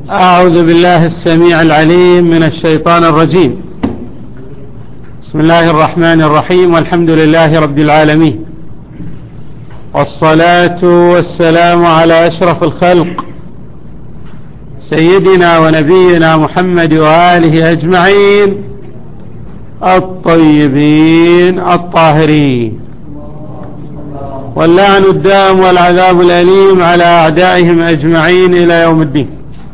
أعوذ بالله السميع العليم من الشيطان الرجيم. بسم الله الرحمن الرحيم، والحمد لله رب العالمين، والصلاة والسلام على أشرف الخلق سيدنا ونبينا محمد وآله أجمعين الطيبين الطاهرين، واللعن الدام والعذاب الأليم على أعدائهم أجمعين إلى يوم الدين.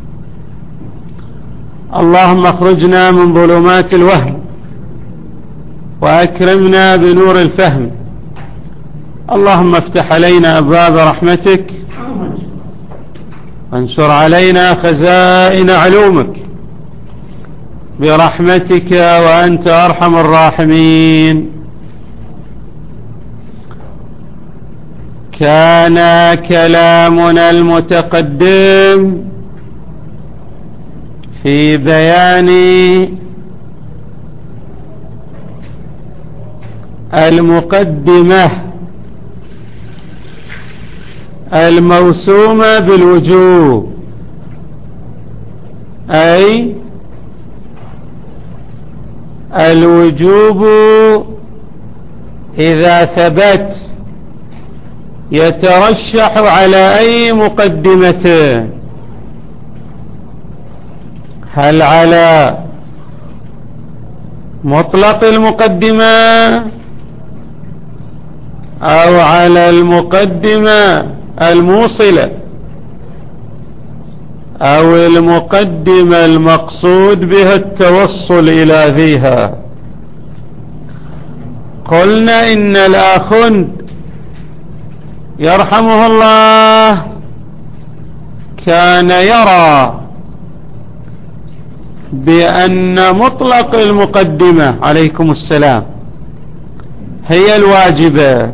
اللهم اخرجنا من ظلمات الوهم وأكرمنا بنور الفهم. اللهم افتح علينا أبواب رحمتك وانشر علينا خزائن علومك برحمتك وأنت أرحم الراحمين. كان كلامنا المتقدم في بيان المقدمة الموسومة بالوجوب، أي الوجوب إذا ثبت يترشح على أي مقدمة، هل على مطلق المقدمة أو على المقدمة الموصلة أو المقدمة المقصود بها التوصل إلى ذيها. قلنا إن الآخوند يرحمه الله كان يرى بأن مطلق المقدمة عليكم السلام هي الواجبة،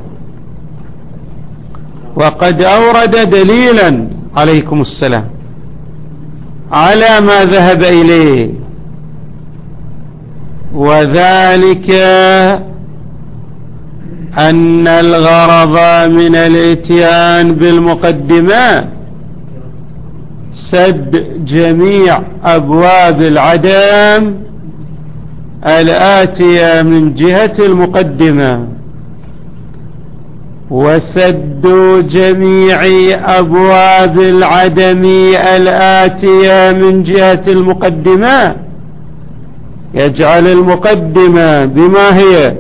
وقد أورد دليلا عليكم السلام على ما ذهب إليه، وذلك أن الغرض من الاتيان بالمقدمة سد جميع أبواب العدم الآتية من جهة المقدمة، وسد جميع أبواب العدم الآتية من جهة المقدمة يجعل المقدمة بما هي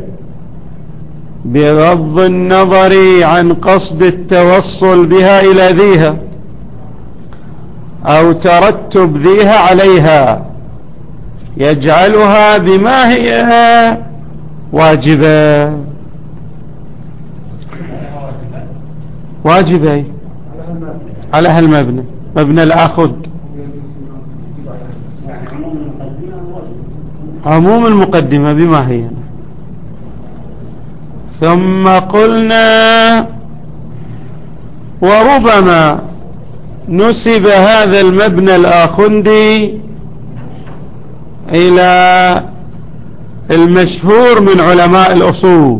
بغض النظر عن قصد التوصل بها إلى ذيها أو ترتب ذيها عليها يجعلها بما هي واجبة. واجبة على هالمبنى، مبنى الآخذ عموم المقدمة بما هي. ثم قلنا وربما نسب هذا المبنى الآخندي إلى المشهور من علماء الأصول،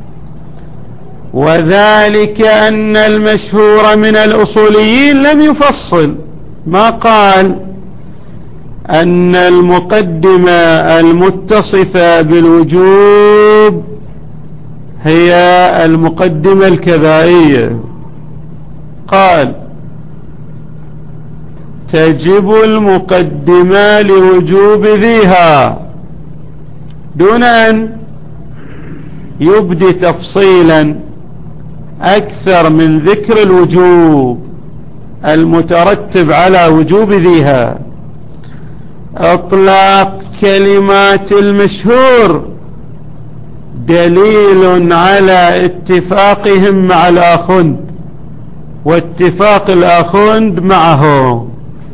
وذلك أن المشهور من الأصوليين لم يفصل، ما قال أن المقدمة المتصفة بالوجوب هي المقدمة الكبائية، قال تجب المقدمة لوجوب ذيها، دون أن يبدي تفصيلا أكثر من ذكر الوجوب المترتب على وجوب ذيها. إطلاق كلمات المشهور دليل على اتفاقهم مع الآخوند واتفاق الآخوند معه،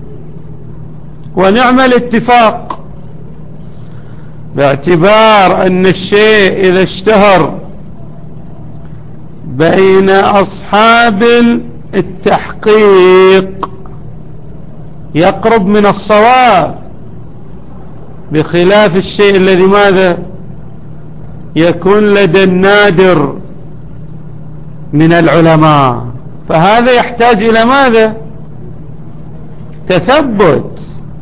ونعم الاتفاق، باعتبار أن الشيء إذا اشتهر بين أصحاب التحقيق يقرب من الصواب، بخلاف الشيء الذي ماذا يكون لدى النادر من العلماء. فهذا يحتاج إلى ماذا؟ التثبت.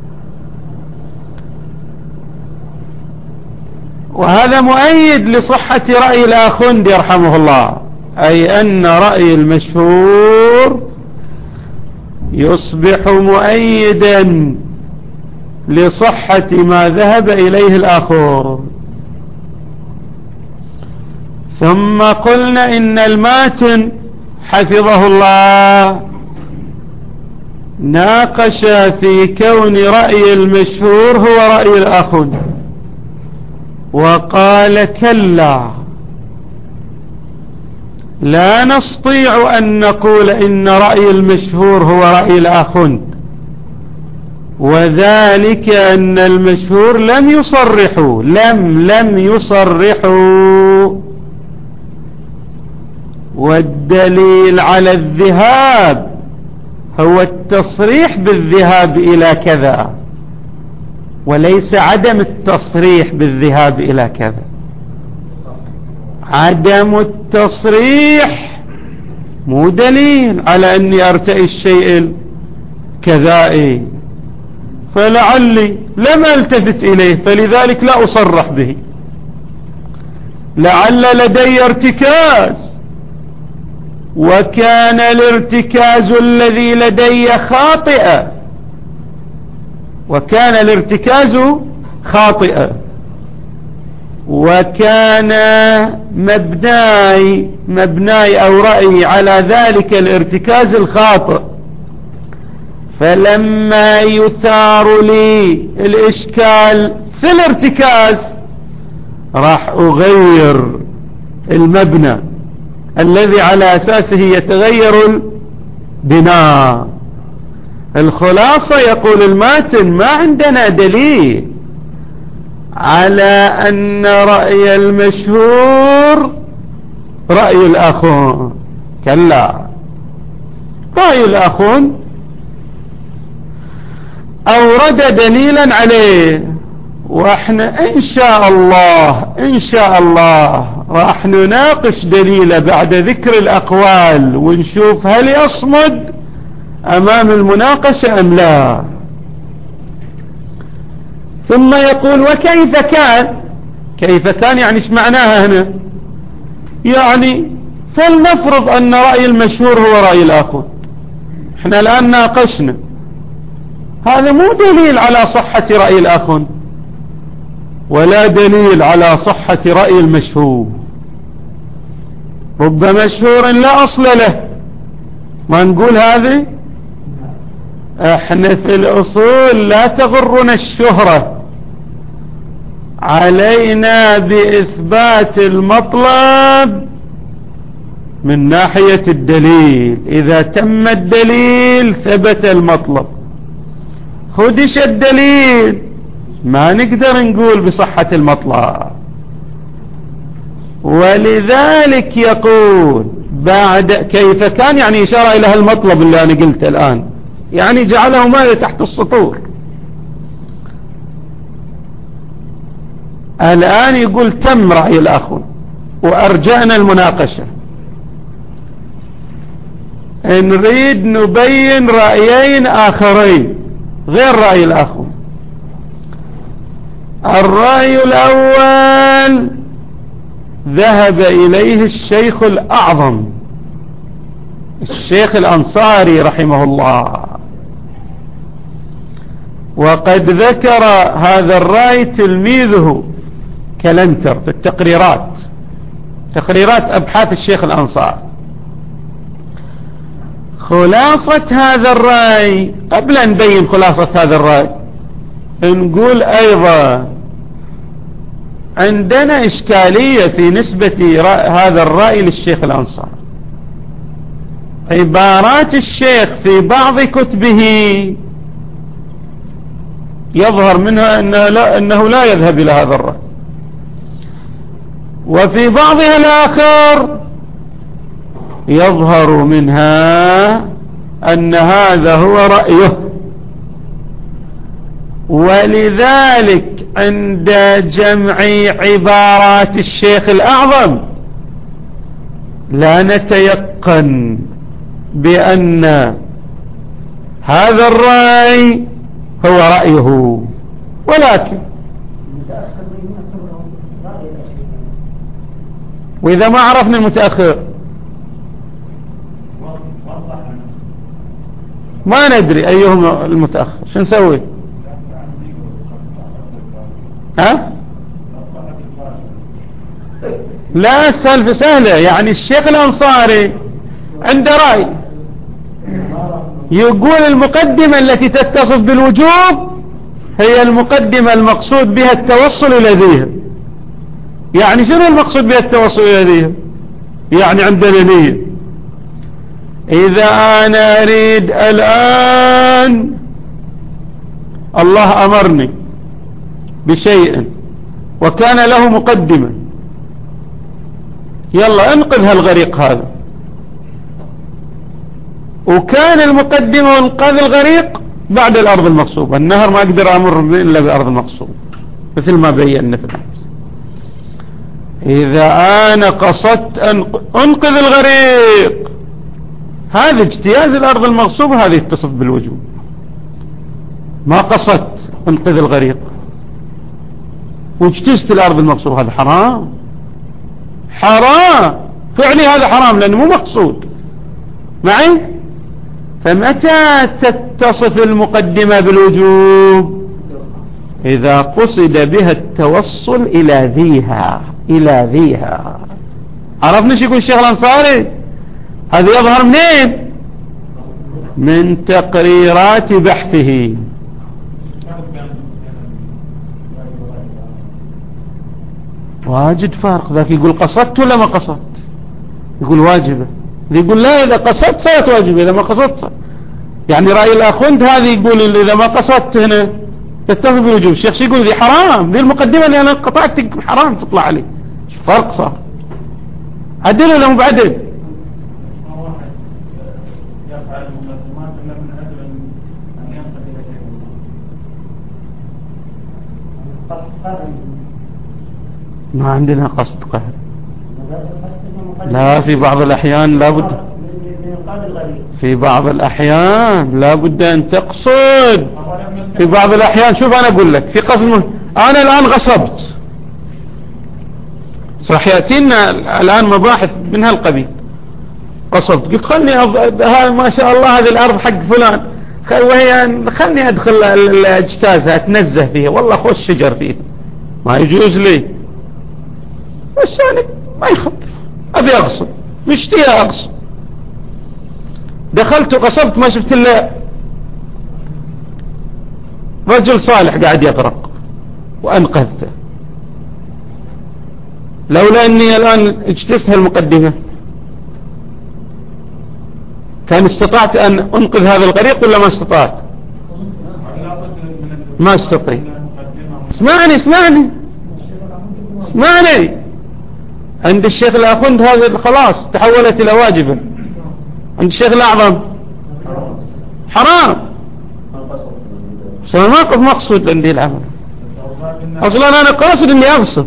وهذا مؤيد لصحة رأي الآخوندي رحمه الله، أي أن رأي المشهور يصبح مؤيدا لصحة ما ذهب إليه الآخر. ثم قلنا إن الماتن حفظه الله ناقش في كون رأي المشهور هو رأي الآخوندي، وقال كلا، لا نستطيع أن نقول إن رأي المشهور هو رأي الآخوندي، وذلك أن المشهور لم يصرحوا، والدليل على الذهاب هو التصريح بالذهاب إلى كذا، وليس عدم التصريح بالذهاب إلى كذا. عدم التصريح مو دليل على أني أرتئي الشيء كذائي، فلعلي لم ألتفت إليه فلذلك لا أصرح به، لعل لدي ارتكاز وكان الارتكاز الذي لدي خاطئا، وكان مبناي أو رأيي على ذلك الارتكاز الخاطئ، فلما يثار لي الإشكال في الارتكاز راح أغير المبنى الذي على أساسه يتغير البناء. الخلاصة يقول الماتن ما عندنا دليل على أن رأي المشهور رأي الآخون، كلا، رأي الآخون أورد دليلا عليه، واحنا إن شاء الله راح نناقش دليله بعد ذكر الأقوال ونشوف هل يصمد أمام المناقشة أم لا. ثم يقول وكيف كان يعني ايش معناها هنا؟ يعني فلنفرض أن رأي المشهور هو رأي الآخر، احنا الآن ناقشنا، هذا مو دليل على صحة رأي الآخر ولا دليل على صحة رأي المشهور، رب مشهور لا أصل له، ما نقول هذه. احنا في الأصول لا تغرنا الشهرة، علينا بإثبات المطلب من ناحية الدليل، إذا تم الدليل ثبت المطلب، خدش الدليل ما نقدر نقول بصحة المطلب. ولذلك يقول بعد كيف كان يعني إشارة إلى المطلب اللي أنا قلته الآن، يعني جعله ماذا تحت السطور. الآن يقول تم رأي الآخر وأرجعنا المناقشة، نريد نبين رأيين آخرين غير رأي الآخر. الرأي الأول ذهب إليه الشيخ الأعظم الشيخ الأنصاري رحمه الله، وقد ذكر هذا الرأي تلميذه كلنتر في تقريرات أبحاث الشيخ الأنصاري. خلاصة هذا الرأي، قبل أن نبين خلاصة هذا الرأي نقول أيضا عندنا إشكالية في نسبة هذا الرأي للشيخ الأنصاري. عبارات الشيخ في بعض كتبه يظهر منها أنه لا يذهب إلى هذا الرأي، وفي بعضها الآخر يظهر منها أن هذا هو رأيه. ولذلك عند جمع عبارات الشيخ الأعظم لا نتيقن بأن هذا الرأي هو رأيه. ولكن وإذا ما عرفنا المتأخر ما ندري أيهم المتأخر، شو نسوي؟ ها؟ لا، السالفة سهلة. يعني الشيخ الأنصاري عنده رأي يقول المقدمة التي تتصف بالوجوب هي المقدمة المقصود بها التوصل إلى ذيها. يعني شنو المقصود بها التوصل إلى ذيها؟ يعني عندنا نية. إذا أنا أريد الآن الله أمرني بشيء وكان له مقدمة، يلا انقذ هالغريق هذا، وكان المقدمة وانقاذ الغريق بعد الأرض المغصوبة. النهر ما أقدر أمر إلا بأرض المغصوبة مثل ما بينا في الأمس. إذا أنا قصدت أن أنقذ الغريق، هذا اجتياز الأرض المغصوبة، هذا يتصف بالوجوب. ما قصدت أنقذ الغريق واجتزت الأرض المغصوبة، هذا حرام، حرام فعلي، هذا حرام لأنه مو مقصود معي. فمتى تتصف المقدمة بالوجوب؟ إذا قصد بها التوصل إلى ذيها. عرفنا شو يقول الشيخ الأنصاري؟ هذا يظهر منين؟ من تقريرات بحثه. واجد فارق. ذاك يقول قصدت ولا ما قصدت، يقول واجبة. يقول لا، إذا قصدت صارت واجبة، إذا ما قصدت صار. يعني رأي الأخوند هذا يقول إذا ما قصدت هنا تتصف بالوجوب. الشيخ يقول ذي حرام، ذي المقدمة اللي أنا قطعت حرام تطلع عليه. فرق صار. عدل ولا مو بعدل؟ ما عندنا قصد قهر. لا، في بعض الأحيان لابد، في بعض الأحيان لابد أن تقصد. في بعض الأحيان شوف أنا أقول لك في قصد أنا الآن غصبت، صح يأتينا الآن مباحث من هالقبيل. قصدت، قلت خلني ما شاء الله هذه الأرض حق فلان، خلني أدخل أجتازها أتنزه فيها، والله خوش شجر فيها، ما يجوز لي. بس يعني ما يخالف، أبي أغصب، مشتي أغصب. دخلت وقصبت، ما شفت إلا رجل صالح قاعد يغرق وأنقذته. لولا أني الآن اجتزت المقدمة كان استطعت أن أنقذ هذا الغريق ولا ما استطعت؟ ما استطيع. اسمعني عند الشيخ الأخوند هذا خلاص تحولت إلى واجبة. عند الشيخ الأعظم حرام، ما قد مقصود عندي العمل. أصلا أنا قاصد أني أغصب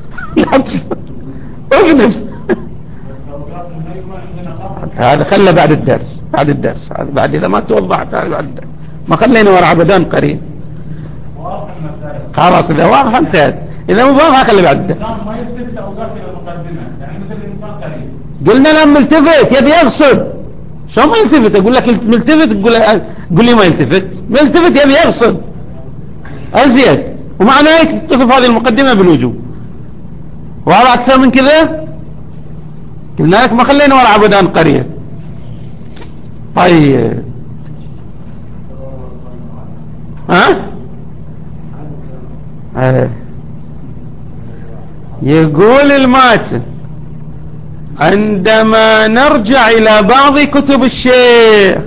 هذا خلى بعد الدرس، بعد إذا ما توضحت هذا بعد الدرس، ما خلينا ورا عبدان قريب. خلاص إذا واضح انتهت، إذا مو واضح خلي بعد الدرس. قلنا لما ملتفت يبي يغصب، شو ما يلتفت؟ أقول لك ملتفت، قول لي ما يلتفت. ملتفت يبي يغصب أزيد، ومعنى هيك تصف هذه المقدمة بالوجوب. وهذا أكثر من كذا قلنا لك ما خلينا ورا عبدان قرية. طيب يقول الماتن عندما نرجع إلى بعض كتب الشيخ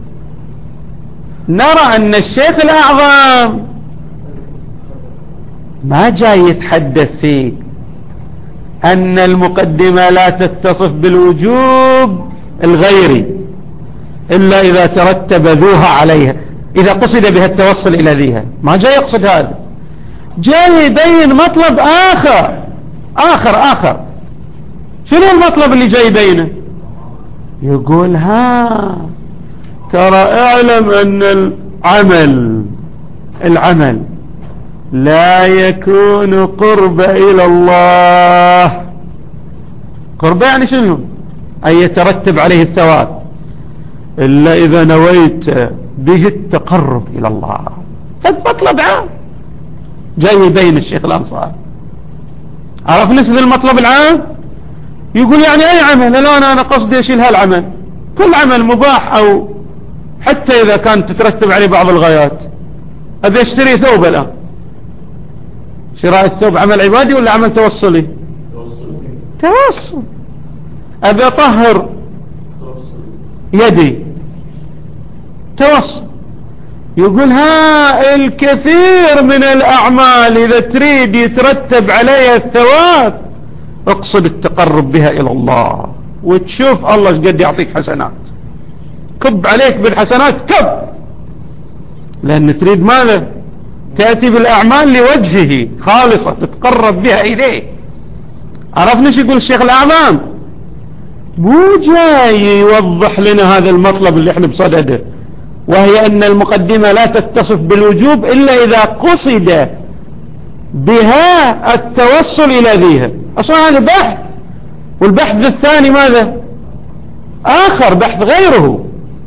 نرى أن الشيخ الأعظم ما جاي يتحدث فيه أن المقدمة لا تتصف بالوجوب الغيري إلا إذا ترتب ذوها عليها، إذا قصد بها التوصل إلى ذيها. ما جاي يقصد هذا، جاي يبين مطلب آخر. شنو المطلب اللي جاي يبينه؟ يقول ترى اعلم ان العمل لا يكون قرب الى الله. قرب يعني شنو؟ ان يترتب عليه الثواب الا اذا نويت به التقرب الى الله. فالمطلب عام جاي يبين الشيخ الانصاري. عرف نسبة المطلب العام؟ يقول يعني اي عمل، الان انا قصدي اشيل هالعمل، كل عمل مباح او حتى اذا كانت تترتب عليه بعض الغايات. ابي اشتري ثوب الان، شراء الثوب عمل عبادي ولا عمل توصلي؟ توصل. ابي اطهر يدي، توصل. يقول ها الكثير من الاعمال اذا تريد يترتب عليها الثواب اقصد التقرب بها الى الله، وتشوف الله قد يعطيك حسنات، كب عليك بالحسنات كب، لان تريد ماذا؟ تأتي بالاعمال لوجهه خالصة تتقرب بها اليه. عرفنا شو يقول الشيخ الاعمام؟ مو جاي يوضح لنا هذا المطلب اللي احنا بصدده، وهي ان المقدمة لا تتصف بالوجوب الا اذا قصد بها التوصل الى ذيها. اصلا هذا بحث، والبحث الثاني ماذا؟ اخر بحث غيره.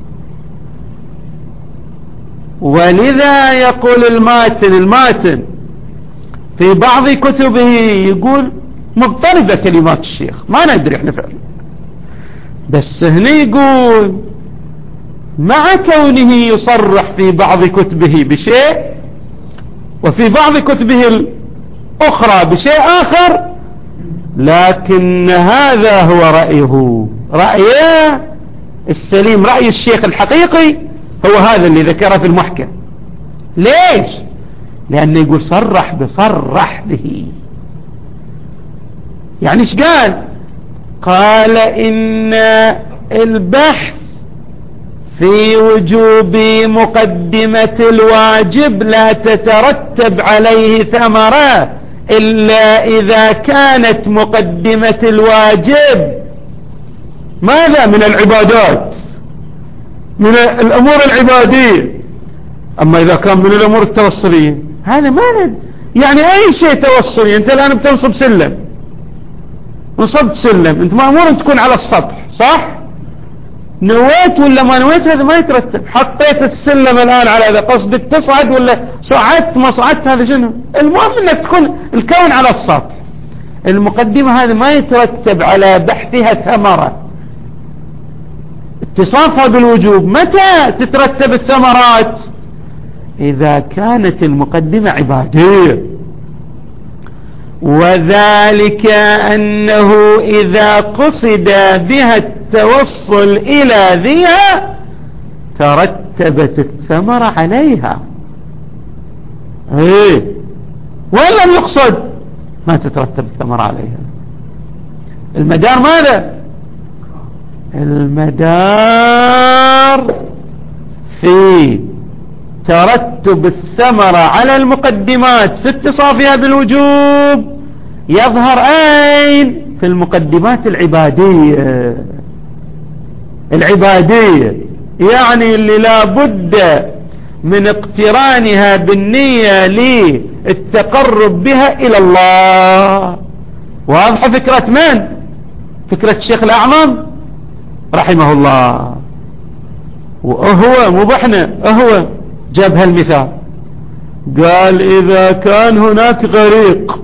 ولذا يقول الماتن في بعض كتبه يقول مضطربة كلمات الشيخ، ما ندري احنا فعلا، بس هنا يقول مع كونه يصرح في بعض كتبه بشيء وفي بعض كتبه الأخرى بشيء آخر، لكن هذا هو رأيه السليم، رأي الشيخ الحقيقي هو هذا اللي ذكره في المحكم. ليش؟ لأنه يقول صرح به. يعني ايش قال؟ قال إن البحث في وجوب مقدمة الواجب لا تترتب عليه ثمرة إلا إذا كانت مقدمة الواجب ماذا؟ من العبادات، من الأمور العبادية. أما إذا كان من الأمور التوصلية هذا ما يعني أي شيء توصلي. أنت الآن بتنصب سلم، نصبت سلم، أنت مأمور أن تكون على السطح، صح؟ نويت ولا ما نويت هذا ما يترتب. حطيت السلم الآن على هذا، قصدك تصعد ولا صعدت ما صعدت هذا شنو؟ المهم أنك تكون الكون على السطح. المقدمة هذا ما يترتب على بحثها ثمرة، اتصافها بالوجوب. متى تترتب الثمرات؟ إذا كانت المقدمة عبادية، وذلك أنه إذا قصد بها التوصل إلى ذيها ترتبت الثمرة عليها. وإن لم يقصد ما تترتب الثمرة عليها. المدار ماذا؟ المدار في ترتب الثمرة على المقدمات في اتصافها بالوجوب يظهر أين؟ في المقدمات العبادية. يعني اللي لا بد من اقترانها بالنية للتقرب بها إلى الله. واضحة فكرة من؟ فكرة الشيخ الأعمام رحمه الله. وهو مبحنا هو جاب هالمثال، قال إذا كان هناك غريق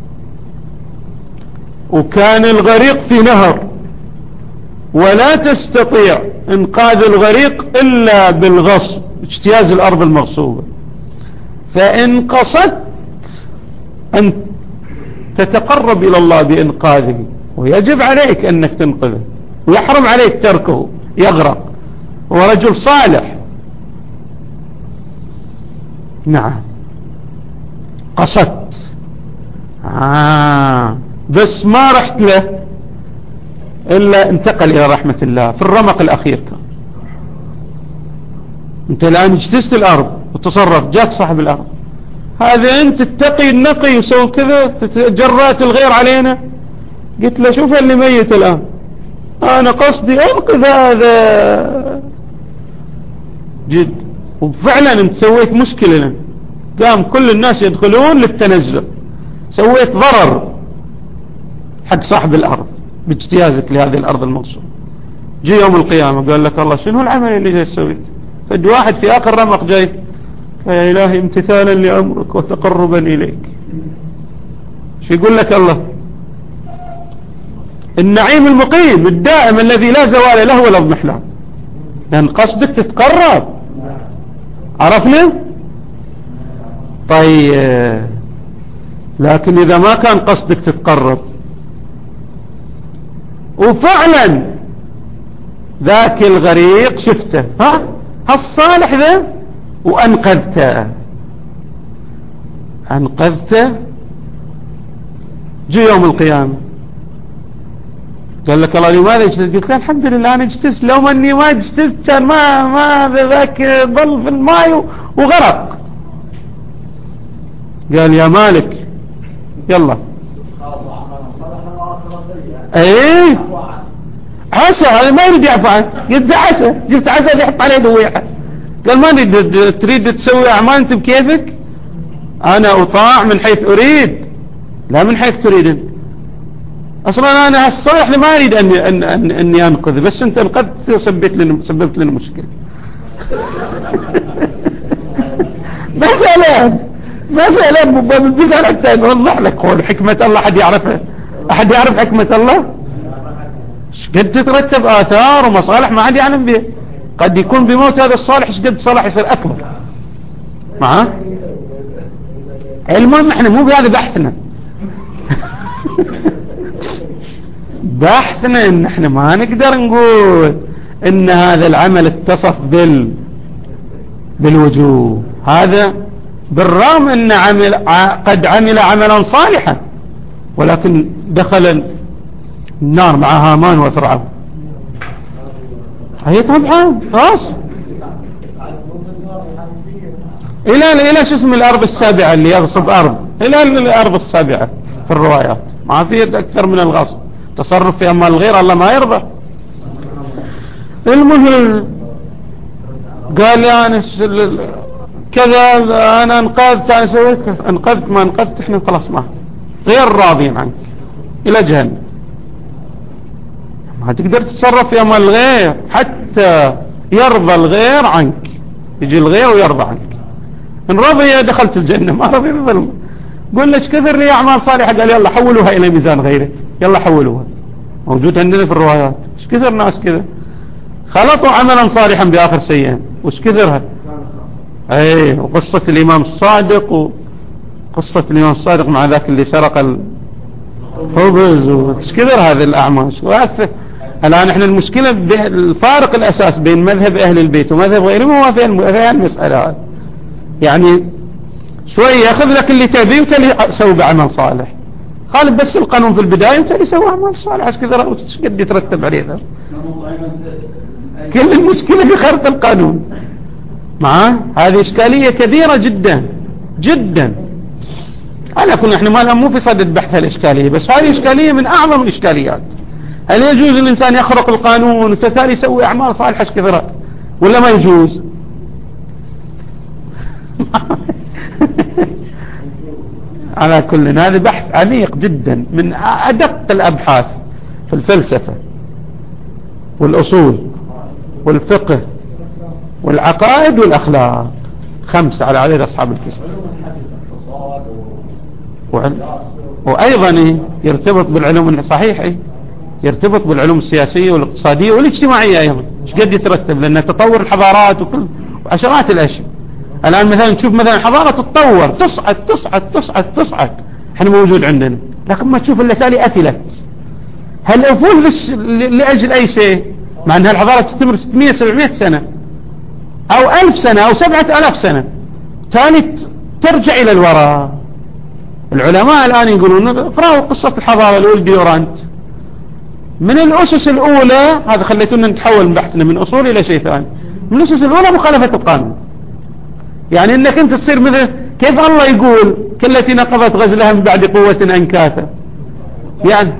وكان الغريق في نهر ولا تستطيع انقاذ الغريق إلا بالغصب، اجتياز الأرض المغصوبة، فإن قصدت أن تتقرب إلى الله بإنقاذه ويجب عليك أنك تنقذه ويحرم عليك تركه يغرق، هو رجل صالح، نعم قصدت بس ما رحت له إلا انتقل إلى رحمة الله في الرمق الأخير. كان أنت الآن اجتزت الأرض وتصرف، جاك صاحب الأرض، هذا أنت تتقي النقي وسوي كذا، تجرأت الغير علينا. قلت له شوف اللي ميت الآن، أنا قصدي أنقذ هذا، جد. وفعلا انت سويت مشكلة لنا، قام كل الناس يدخلون للتنزل، سويت ضرر حق صاحب الأرض باجتيازك لهذه الأرض المغصوبة. جي يوم القيامة قال لك الله شنو العمل اللي جاي سويت؟ فد واحد في آخر رمق جاي يا إلهي امتثالا لأمرك وتقربا إليك. شو يقول لك الله؟ النعيم المقيم الدائم الذي لا زوال له ولا اضمحلال، لأن قصدك تتقرب. عرفنا؟ طيب لكن إذا ما كان قصدك تتقرب وفعلا ذاك الغريق شفته، هالصالح ذا وأنقذته، جي يوم القيامة قال لك الله لماذا اجتزت؟ قلت له الحمد لله أنا اجتزت، لو أني ما اجتزت كان ما ذاك ضل في الماء وغرق. قال يا مالك يلا ايه عسى، هذا ما يريد يعفى عنه. قلت عسى، جبت عسى يحط عليه دويعة. قال ما تريد تسوي أعمال أنت بكيفك، أنا أطاع من حيث أريد لا من حيث تريد. أصلا أنا هالصالح اللي ما أريد أني أنقذ، بس أنت انقذت وسببت لنا مشكلة. مثلا بالبداية حتى نوضح لك قول حكمة الله. أحد يعرفها؟ أحد يعرف حكمة الله؟ قد تترتب آثار ومصالح ما حد يعلم بها. قد يكون بموت هذا الصالح قد صالح يصير أكبر معه. المهم احنا مو بهذا بحثنا. بحثنا ان احنا ما نقدر نقول ان هذا العمل اتصف بالوجوب، هذا بالرغم ان قد عمل عملا صالحا ولكن دخل النار مع هامان وفرعون. هي طبعا خلاص الى شو اسم الارض السابعة اللي يغصب ارض، الى الارض السابعة في الروايات ما في اكثر من الغصب، تصرف في اموال الغير الله ما يرضى. المهم قال يعني كذا انا انقذت، انا سويت انقذت ما انقذت احنا خلاص ما غير راضين عنك الى جهنم. ما تقدر تتصرف في اموال الغير حتى يرضى الغير عنك، يجي الغير ويرضى عنك. ان رضي دخلت الجنة، ما رضي ظلم. قل لك كثر لي اعمال صالحة، قال يلا حولوها الى ميزان غيره، يلا حولوها. موجود عندنا في الروايات. ايش كثر ناس كذا خلطوا عملا صالحا باخر سيئا، وش كثرها. اي وقصة الامام الصادق، وقصة الامام الصادق مع ذاك اللي سرق الخبز، وش كثر هذه الاعمال. الان احنا المشكلة الفارق الاساس بين مذهب اهل البيت ومذهب غيرهم هو في المسألة هذه. يعني شوي ياخذ لك اللي تبيه وتلي سوي بعمل صالح، خالف بس القانون في البداية وتلي سوي عمل صالح. ايش كذا قد يترتب عليه ذا. كل المشكلة في خرق القانون معاه. هذه إشكالية كبيرة جدا جدا. على كل احنا مو في صدد بحث الإشكالية، بس هذه إشكالية من أعظم الإشكاليات. هل يجوز الإنسان يخرق القانون وتالي يسوي أعمال صالحة كثيرة ولا ما يجوز؟ على كل هذا بحث عميق جدا من أدق الأبحاث في الفلسفة والأصول والفقه والعقائد والأخلاق، 5 على عدد أصحاب الكسر. وأيضا يرتبط بالعلوم صحيح، يرتبط بالعلوم السياسية والاقتصادية والاجتماعية أيضا. ايش قد يترتب، لأن تطور الحضارات وكل عشرات الأشياء. الآن مثلا تشوف مثلا حضارة تتطور تصعد تصعد تصعد تصعد، احنا موجود عندنا، لكن ما تشوف إلا تالي أثلت. هل أفول لأجل أي شيء، مع أن الحضارة تستمر 600-700 سنة أو 1000 سنة أو 7000 سنة، تالي ترجع إلى الوراء. العلماء الآن يقولون اقرأوا قصة الحضارة الأولى ديورانت، من الأسس الأولى، هذا خليتونا نتحول من بحثنا من أصول إلى شيء ثاني. من الأسس الأولى مخالفة القانون، يعني انك انت تصير مثل كيف الله يقول كالتي نقضت غزلها من بعد قوة انكاثا. يعني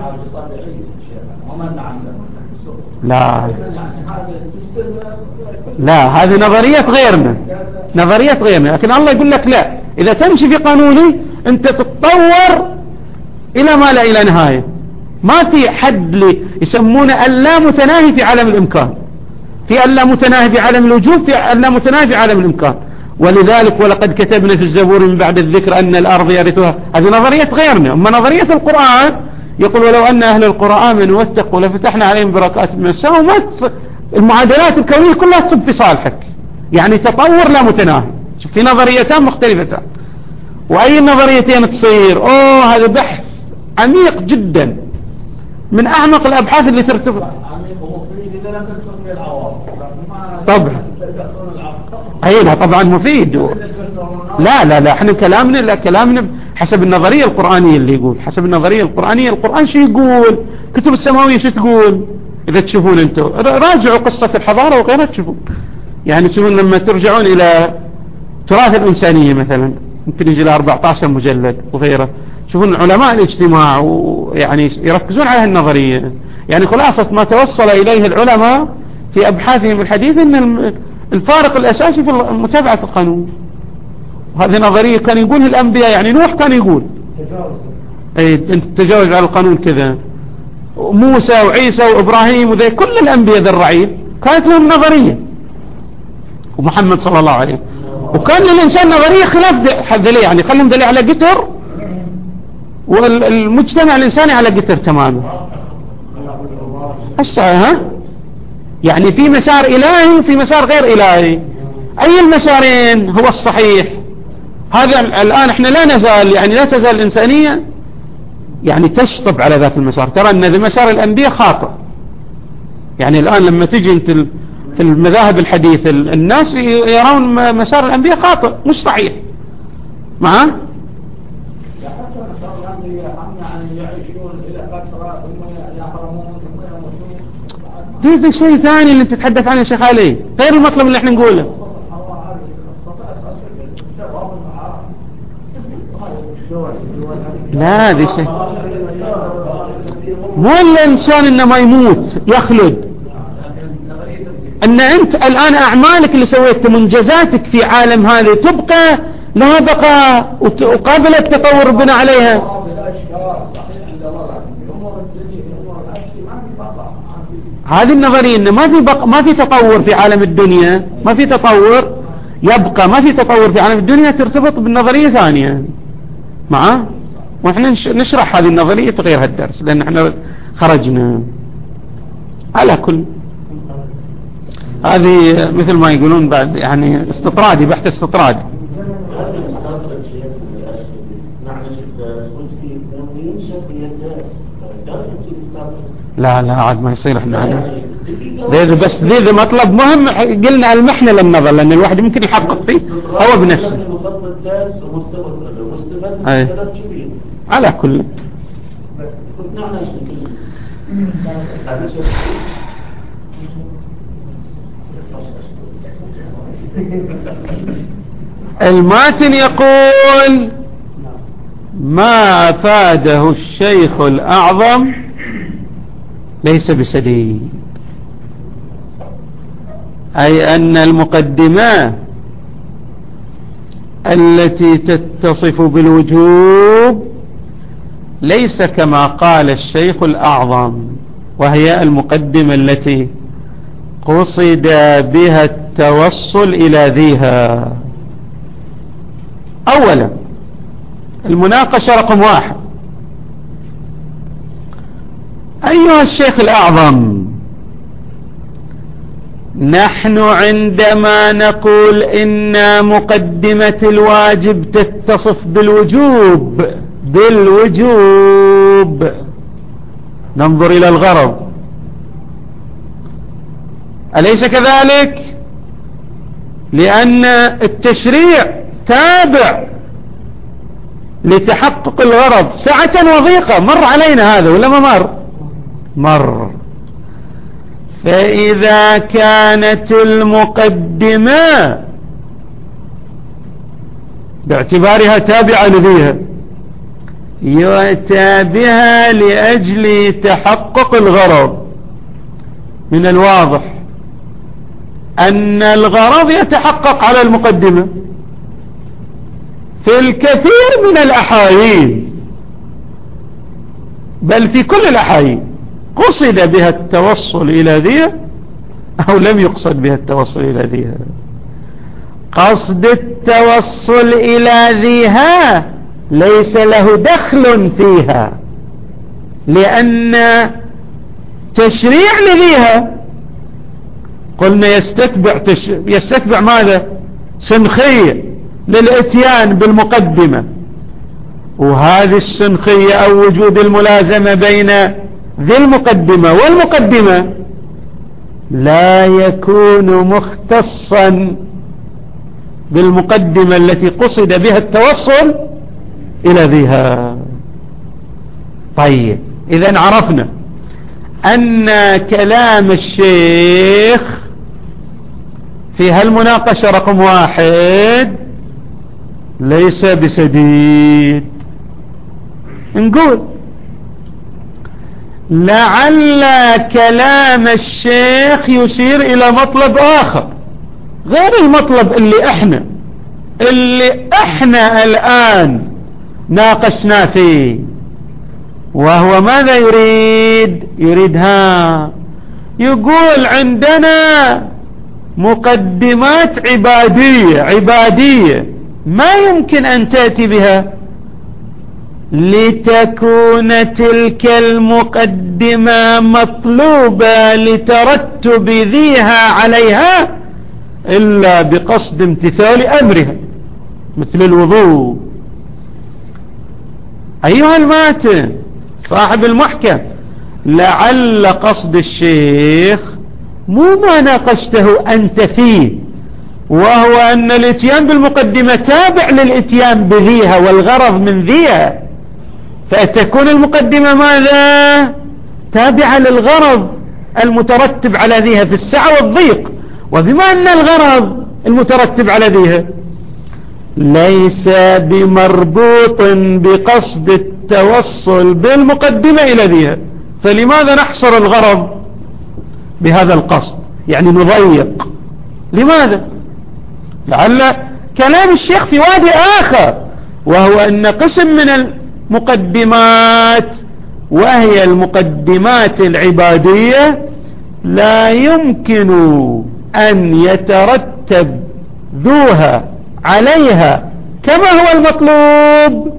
لا، هذه نظرية غيرنا، لكن الله يقول لك لا، إذا تمشي في قانوني أنت تتطور إلى ما لا إلى نهاية. ما في حد يسمونه اللامتناهي في عالم الإمكان، في اللامتناهي في عالم الوجود، في اللامتناهي في عالم الإمكان. ولذلك ولقد كتبنا في الزبور من بعد الذكر أن الأرض يرثها، هذه نظرية غيرنا. أما نظرية القرآن يقول ولو أن أهل القرآن آمنوا واتقوا لفتحنا عليهم بركات من السماء. المعادلات الكونية كلها تصب في صالحك، يعني تطور لا متناهي. في نظريتان مختلفتان، وأي النظريتين تصير هذا بحث عميق جدا، من أعمق الأبحاث اللي ترتبط. طبعا لا طبعا مفيد. لا احنا كلامنا حسب النظرية القرآنية. اللي يقول حسب النظرية القرآنية، القرآن شو يقول، كتب السماوية شو تقول. إذا تشوفون أنتم راجعوا قصة الحضارة وغيرها تشوفون، يعني تشوفون لما ترجعون إلى تراث الإنسانية مثلا، يمكن يجي له 14 مجلد وغيره، تشوفون علماء الاجتماع ويعني يركزون على النظرية. يعني خلاصة ما توصل إليه العلماء في أبحاثهم الحديثة أن الفارق الأساسي في متابعة القانون. وهذه نظرية كان يقولها الأنبياء، يعني نوح كان يقول أنت تتجاوز على القانون كذا، موسى وعيسى وإبراهيم وذي كل الأنبياء ذي الرعيل كانت لهم نظرية، ومحمد صلى الله عليه. وكان للإنسان نظرية خلاف هذا، يعني خلهم دليل على قتر، والمجتمع الإنساني على قتر تماما. يعني في مسار إلهي وفي مسار غير إلهي. أي المسارين هو الصحيح؟ هذا الآن احنا لا نزال، يعني لا تزال الإنسانية يعني تشطب على ذات المسار. ترى أن ذا مسار الأنبياء خاطئ. يعني الآن لما تجي انت في المذاهب الحديثة الناس يرون مسار الأنبياء خاطئ مش صحيح معه. ده شيء ثاني اللي تتحدث عنه يا شيخ علي، غير المطلب اللي احنا نقوله. لا دي شيء مو الإنسان إنما يموت يخلد. أن أنت الآن أعمالك اللي سويتها منجزاتك في عالم هذه تبقى لها بقاء وقابلة التطور بنا عليها. هذه النظرية إن ما في تطور في عالم الدنيا، ما في تطور يبقى، ما في تطور في عالم الدنيا، ترتبط بالنظرية ثانية معه. وإحنا نشرح هذه النظرية في غير هالدرس لأن إحنا خرجنا على كل هذه مثل ما يقولون بعد يعني استطرادي، بحث استطرادي. لا عاد ما يصير احنا بس ذي مطلب مهم. قلنا المحنة للنظر لأن الواحد ممكن يحقق فيه هو بنفسه. على كل الماتن يقول ما أفاده الشيخ الأعظم ليس بسديد، أي أن المقدمة التي تتصف بالوجوب ليس كما قال الشيخ الأعظم، وهي المقدمة التي قصد بها التوصل إلى ذيها. أولا المناقشة رقم 1. أيها الشيخ الأعظم، نحن عندما نقول إن مقدمة الواجب تتصف بالوجوب ننظر إلى الغرض، أليس كذلك؟ لأن التشريع تابع لتحقق الغرض سعة وضيقة. مر علينا هذا ولا ما مر؟ فإذا كانت المقدمة باعتبارها تابعة لذيها يؤتى بها لأجل تحقق الغرض، من الواضح أن الغرض يتحقق على المقدمة في الكثير من الأحايين، بل في كل الأحايين قصد بها التوصل إلى ذي أو لم يقصد بها التوصل إلى ذيها. قصد التوصل إلى ذيها ليس له دخل فيها، لأن تشريع لذيها قلنا يستتبع ماذا؟ سنخية للاتيان بالمقدمة، وهذه السنخية أو وجود الملازمة بين ذي المقدمة والمقدمة لا يكون مختصا بالمقدمة التي قصد بها التوصل إلى ذيها. طيب، إذن عرفنا أن كلام الشيخ في هالمناقشة رقم 1 ليس بسديد. نقول لعل كلام الشيخ يشير إلى مطلب آخر غير المطلب اللي احنا الآن ناقشنا فيه، وهو ماذا يريد يقول عندنا مقدمات عبادية ما يمكن أن تأتي بها لتكون تلك المقدمة مطلوبة لترتب ذيها عليها إلا بقصد امتثال أمرها، مثل الوضوء. أيها الماتن صاحب المحكم، لعل قصد الشيخ مو ما ناقشته أنت فيه، وهو أن الاتيان بالمقدمة تابع للاتيان بذيها والغرض من ذيها، فتكون المقدمة ماذا؟ تابعة للغرض المترتب على ذيها في السعة والضيق. وبما أن الغرض المترتب على ذيها ليس بمربوط بقصد التوصل بالمقدمة إلى ذيها، فلماذا نحصر الغرض بهذا القصد؟ يعني نضيق. لماذا؟ لعل كلام الشيخ في وادي آخر، وهو أن قسم من المقدمات وهي المقدمات العبادية لا يمكن أن يترتب ذوها عليها كما هو المطلوب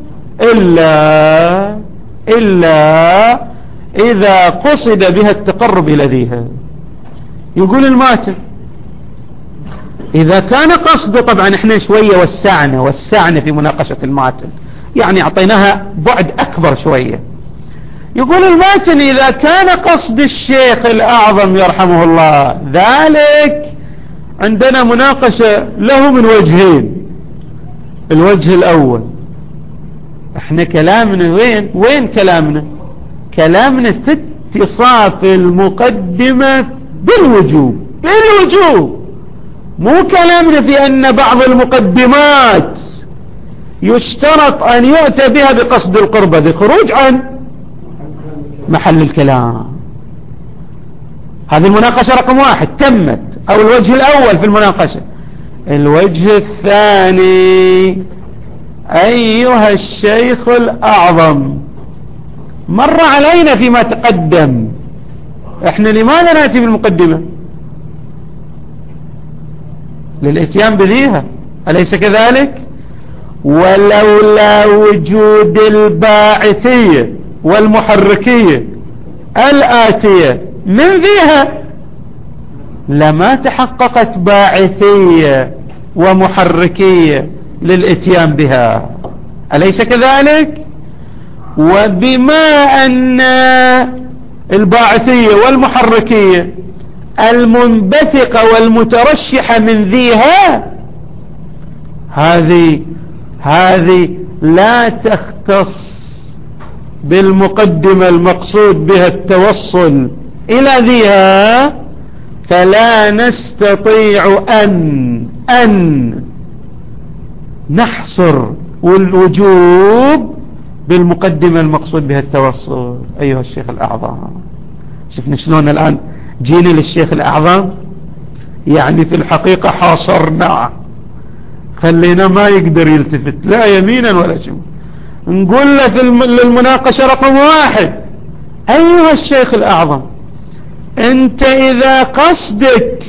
إلا إذا قصد بها التقرب إلى ذيها. يقول الماتن إذا كان قصده، طبعا احنا شوية وسعنا في مناقشة الماتن، يعني أعطيناها بعد أكبر شوية. يقول الماتن إذا كان قصد الشيخ الأعظم يرحمه الله ذلك، عندنا مناقشة له من وجهين. الوجه الأول، احنا كلامنا وين كلامنا في اتصاف المقدمة بالوجوب، مو كلامنا في أن بعض المقدمات يشترط أن يؤتى بها بقصد القربة، ذي خروج عن محل الكلام. هذه المناقشة رقم 1 تمت، أو الوجه الأول في المناقشة. الوجه الثاني، أيها الشيخ الأعظم، مر علينا فيما تقدم احنا لماذا نأتي بالمقدمة؟ للاتيان بذيها، أليس كذلك؟ ولولا وجود الباعثية والمحركية الآتية من ذيها لما تحققت باعثية ومحركية للاتيان بها، أليس كذلك؟ وبما أن الباعثية والمحركية المنبثقة والمترشحة من ذيها هذه لا تختص بالمقدمة المقصود بها التوصل إلى ذيها، فلا نستطيع أن نحصر الوجوب بالمقدمة المقصود بها التوصل. أيها الشيخ الأعظم، شفنا شلون الآن جينا للشيخ الأعظم يعني في الحقيقة حاصرناه، خلينا ما يقدر يلتفت لا يمينا ولا شمالا. نقول له في المناقشة رقم 1: أيها الشيخ الأعظم، أنت إذا قصدك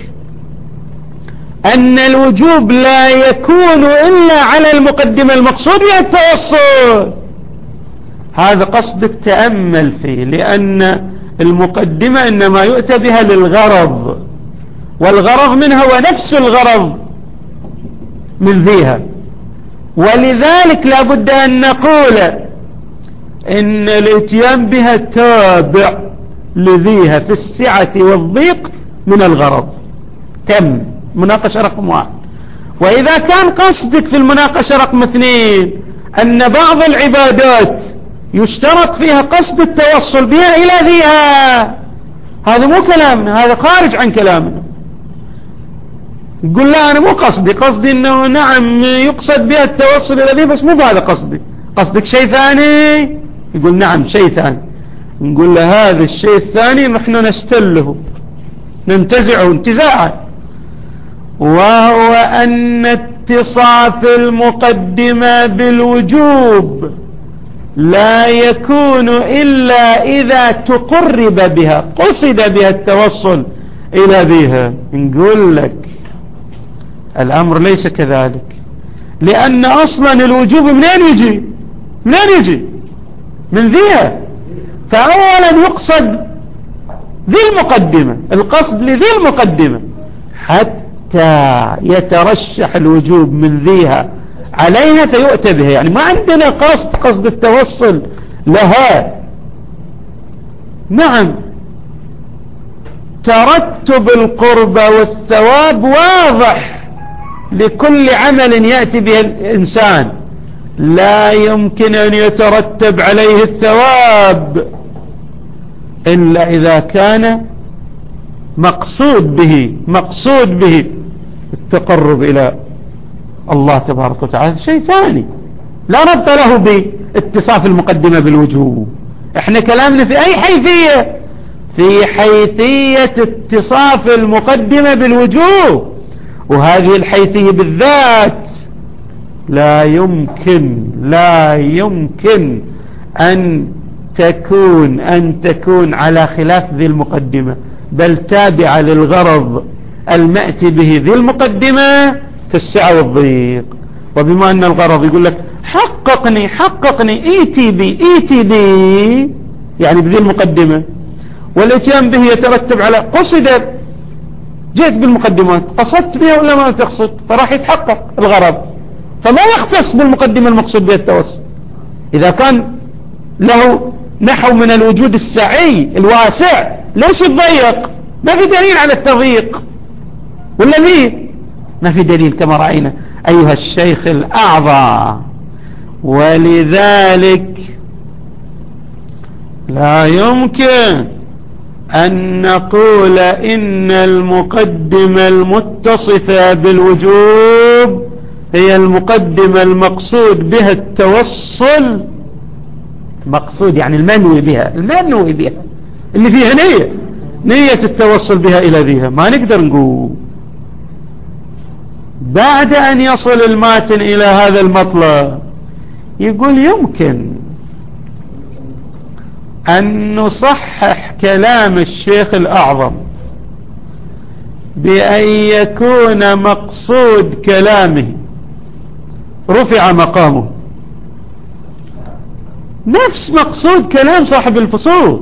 أن الوجوب لا يكون إلا على المقدمة المقصود بها التوصل، هذا قصدك تأمل فيه، لأن المقدمة إنما يؤتى بها للغرض، والغرض منها هو نفس الغرض من ذيها، ولذلك لابد أن نقول إن الاتيان بها تابع لذيها في السعة والضيق من الغرض. تم مناقشة رقم 1. وإذا كان قصدك في المناقشة رقم 2 أن بعض العبادات يشترط فيها قصد التوصل بها إلى ذيها، هذا مو كلامنا، هذا خارج عن كلامنا. يقول لا أنا مو قصدي أنه نعم يقصد بها التوصل إلى ذيها، بس مو بهذا قصدي، قصدك شيء ثاني. يقول نعم شيء ثاني. نقول له هذا الشيء الثاني نحن نستله ننتزعه انتزاعا، وهو أن اتصاف المقدمة بالوجوب لا يكون إلا إذا تقرب بها، قصد بها التوصل إلى ذيها. نقول لك الأمر ليس كذلك، لأن أصلا الوجوب منين يجي؟ من ذيها. فأولا يقصد ذي المقدمة، القصد لذي المقدمة حتى يترشح الوجوب من ذيها عليها فيؤتى بها. يعني ما عندنا قصد التوصل لها. نعم ترتب القرب والثواب واضح لكل عمل يأتي به الإنسان، لا يمكن أن يترتب عليه الثواب إلا إذا كان مقصود به التقرب إلى الله تبارك وتعالى. شيء ثاني لا ربط له باتصاف المقدمة بالوجوب. احنا كلامنا في أي حيثية؟ في حيثية اتصاف المقدمة بالوجوب، وهذه الحيثية بالذات لا يمكن أن تكون على خلاف ذي المقدمة، بل تابعة للغرض المأتي به ذي المقدمة في السعة والضيق. وبما أن الغرض يقول لك حققني ايتي بي يعني بذي المقدمة، والاتيان به يترتب على جئت بالمقدمات، قصدت بها ولا ما تقصد، فراح يتحقق الغرض، فما يختص بالمقدمة المقصود بها التوسط. إذا كان له نحو من الوجود السعي الواسع ليش يتضيق؟ ما في دليل على التضييق، ولا فيه؟ ما في دليل كما رأينا أيها الشيخ الأعظم. ولذلك لا يمكن أن نقول إن المقدمة المتصفة بالوجوب هي المقدمة المقصود بها التوصل، مقصود يعني المنوي بها اللي فيها نية التوصل بها إلى ذيها. ما نقدر نقول بعد أن يصل الماتن إلى هذا المطلب. يقول يمكن أن نصحح كلام الشيخ الأعظم بأن يكون مقصود كلامه رفع مقامه نفس مقصود كلام صاحب الفصول.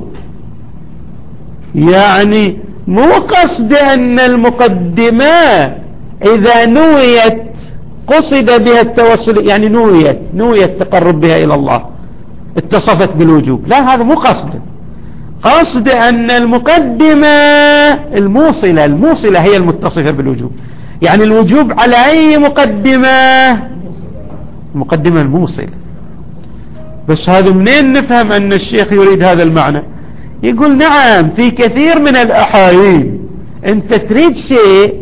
يعني مو قصد أن المقدمة إذا نويت قصد بها التوصل، يعني نويت تقرب بها إلى الله اتصفت بالوجوب، لا هذا مو قصد أن المقدمة الموصلة هي المتصفة بالوجوب. يعني الوجوب على أي مقدمة الموصلة. بس هذا منين نفهم أن الشيخ يريد هذا المعنى؟ يقول نعم في كثير من الأحايين أنت تريد شيء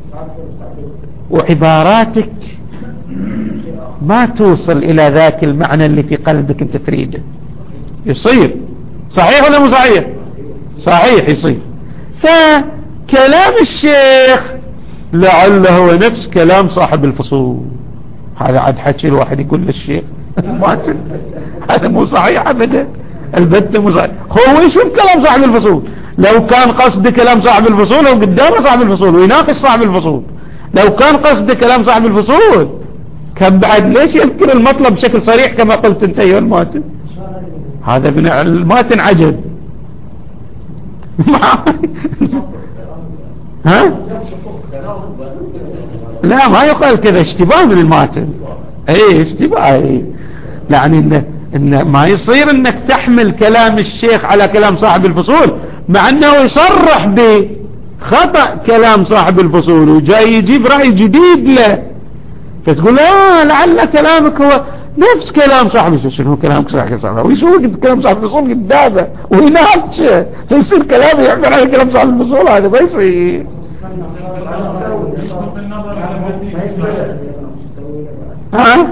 وعباراتك ما توصل إلى ذاك المعنى اللي في قلبك أنت تريده. يصير صحيح ولا مو صحيح؟ صحيح يصير. فكلام الشيخ لعل هو نفس كلام صاحب الفصول. هذا عاد حكي الواحد يقول للشيخ الماتن هذا مو صحيح ابدا، البتة مو صحيح. هو يشوف كلام صاحب الفصول، لو كان قصد كلام صاحب الفصول هو قدامه صاحب الفصول ويناقش صاحب الفصول. لو كان قصد كلام صاحب الفصول كان بعد ليش يذكر المطلب بشكل صريح كما قلت انت ايها الماتن؟ هذا من الماتن عجب. ها؟ لا ما يقال كذا، اشتباه من الماتن. اي اشتباه، يعني إن ما يصير انك تحمل كلام الشيخ على كلام صاحب الفصول مع انه يصرح بخطأ كلام صاحب الفصول وجاي يجيب رأي جديد له، فتقول لا لعل كلامك هو نفس كلام صاحب الفصول. شنو كلامك صاحب ويسوق كلام صاحب الفصول قدامه ويناقشه، فيصير كلامه يعبر على كلام صاحب الفصول؟ هذا ما يصير. ها؟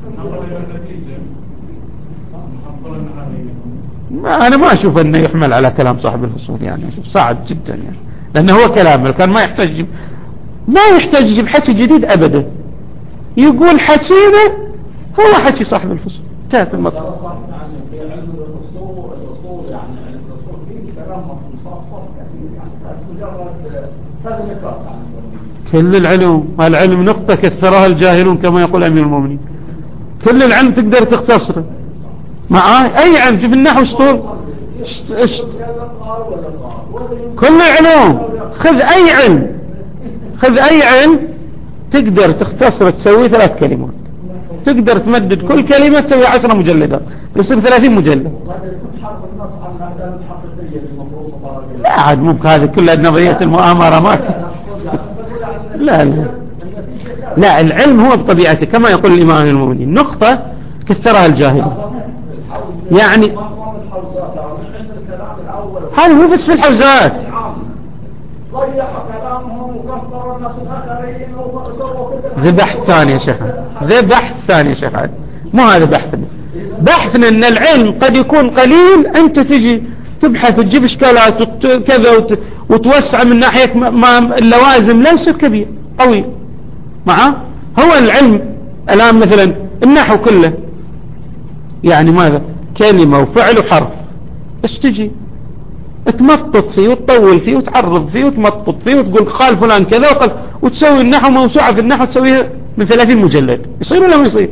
أنا ما أشوف أنه يحمل على كلام صاحب الفصول، يعني أشوف صعب جدا، يعني لأنه هو كلامه كان ما يحتاج يجيب حكي جديد أبدا، يقول حكينا هو حكي صاحب الفصول، انتهت المطلب. كل العلم نقطة كثرها الجاهلون كما يقول أمير المؤمنين. كل العلم تقدر تختصره مع أي علم. شوف النحو اسطول، كل العلوم، خذ أي علم تقدر تختصر تسوي 3 كلمات، تقدر تمدد كل كلمة تسوي 10 مجلدات، يصير 30 مجلد. لا عاد مو بهذه كلها نظرية المؤامرة ما لا العلم هو بطبيعته كما يقول الإمام المؤمنين نقطة كثرها الجاهل. يعني هذا مو بس في الحوزات، ذا بحث ثاني يا شيخ، مو هذا بحثنا ان العلم قد يكون قليل، انت تجي تبحث وتجيب اشكالات كذا وتوسع من ناحية ما اللوازم ليس كبير طويل معه. هو العلم الآن مثلا النحو كله يعني ماذا؟ كلمة وفعل وحرف، بس تجي تمطط فيه وتطول فيه وتعرض فيه وتمطط فيه وتقول قال فلان كذا وقال، وتسوي النحو موسوعة في النحو تسويها من 30 مجلد. يصير ولا ما يصير؟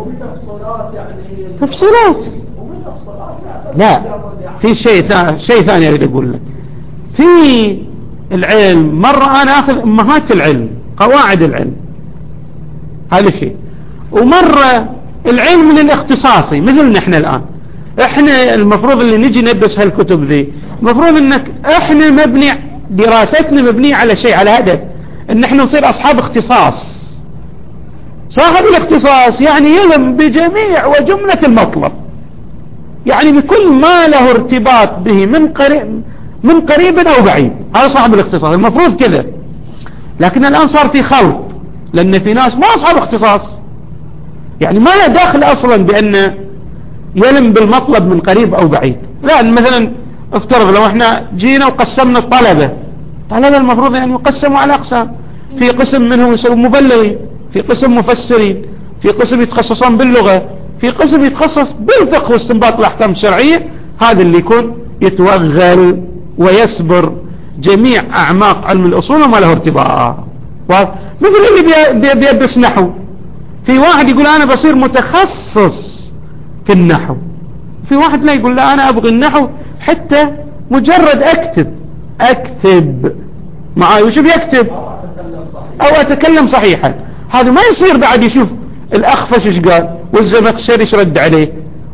تفصيلات. لا في شيء ثاني أريد أقول لك. في العلم مرة أنا أخذ أمهات العلم، قواعد العلم، هذا شيء. ومرة العلم للاختصاصي مثلنا احنا الآن، احنا المفروض اللي نجي ندرس هالكتب ذي، المفروض انك احنا دراستنا مبنية على شيء، على هدف ان احنا نصير اصحاب اختصاص. صاحب الاختصاص يعني يلم بجميع وجملة المطلب، يعني بكل ما له ارتباط به من قريب او بعيد، هذا صاحب الاختصاص المفروض كذا. لكن الان صار في خلط، لان في ناس ما اصحاب اختصاص، يعني ما له داخل اصلا بان يلم بالمطلب من قريب او بعيد. لان مثلا افترض لو احنا جينا وقسمنا الطلبة المفروض يعني يقسموا على اقسام، في قسم منهم يصيروا مبلغين، في قسم مفسرين، في قسم يتخصصون باللغة، في قسم يتخصص بالفقه واستنباط الاحكام الشرعية. هذا اللي يكون يتوغل ويصبر جميع اعماق علم الاصول وما له ارتباط. مثل اللي بيدرس نحو، في واحد يقول انا بصير متخصص في النحو، في واحد لا يقول لا انا ابغي النحو حتى مجرد اكتب معاي وشو بيكتب او اتكلم صحيحا. هذا ما يصير بعد يشوف الاخفش ايش قال والزمخشري ايش رد عليه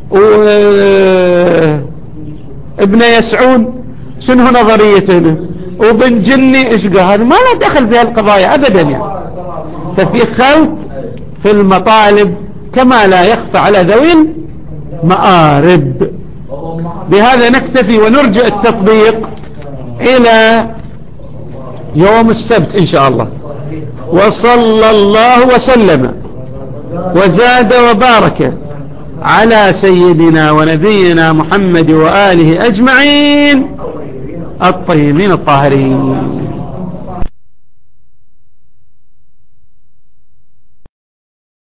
وابن يسعون شنو نظريته وبن جني ايش قال. هذا ما له دخل في هالقضايا ابدا يعني. ففي خلط في المطالب كما لا يخفى على ذوي المآرب. بهذا نكتفي ونرجع التطبيق إلى يوم السبت إن شاء الله. وصلى الله وسلم وزاد وبارك على سيدنا ونبينا محمد وآله أجمعين الطيبين الطاهرين.